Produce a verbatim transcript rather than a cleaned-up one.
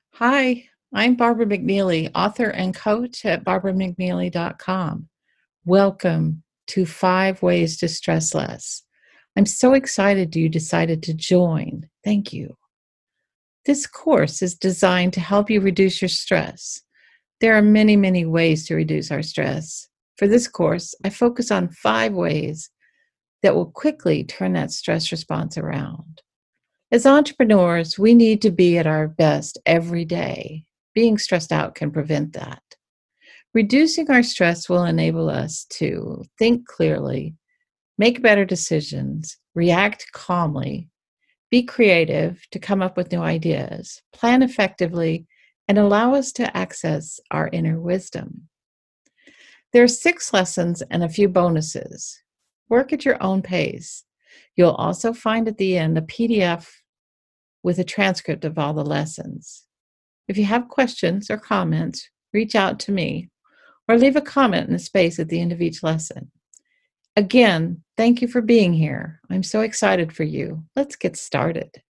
Hi, I'm Barbara McNeely, author and coach at barbara mcneely dot com. Welcome to Five Ways to Stress Less. I'm so excited you decided to join. Thank you. This course is designed to help you reduce your stress. There are many, many ways to reduce our stress. For this course, I focus on five ways that will quickly turn that stress response around. As entrepreneurs, we need to be at our best every day. Being stressed out can prevent that. Reducing our stress will enable us to think clearly, make better decisions, react calmly, be creative to come up with new ideas, plan effectively, and allow us to access our inner wisdom. There are six lessons and a few bonuses. Work at your own pace. You'll also find at the end a P D F with a transcript of all the lessons. If you have questions or comments, reach out to me or leave a comment in the space at the end of each lesson. Again, thank you for being here. I'm so excited for you. Let's get started.